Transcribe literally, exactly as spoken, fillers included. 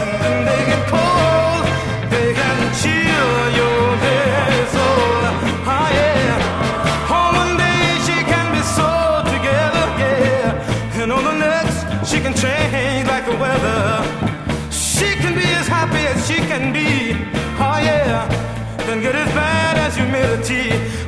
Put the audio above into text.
and then they get cold. They can chill your very soul. Oh yeah. On one day she can be so together, yeah, and on the next she can change like the weather. She can be as happy as she can be. Oh yeah. Then get as bad as humility.